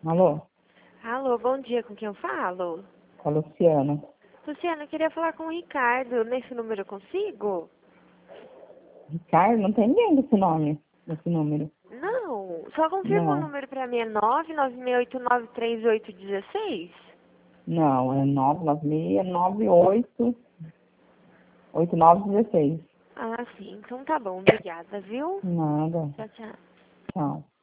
Alô? Alô, bom dia, com quem eu falo? Com a Luciana. Luciana, eu queria falar com o Ricardo. Nesse número eu consigo? Ricardo? Não tem ninguém desse nome, desse número. Não, só confirma o Não. número pra mim, é 996893816? Não, é 996988916. Ah, sim, então tá bom, obrigada, viu? Nada. Tchau, tchau. Tchau.